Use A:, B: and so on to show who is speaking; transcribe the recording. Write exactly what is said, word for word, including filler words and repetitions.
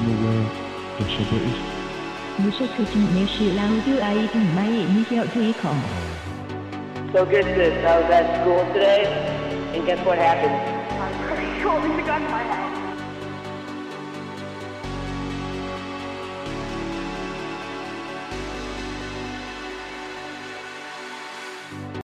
A: where the shopper is?
B: 无色可见你是老表阿姨同買嘢，你要推廣。
C: So get this, I was at school today, and guess what happened?
D: I'm pretty sure there's a gun in my house.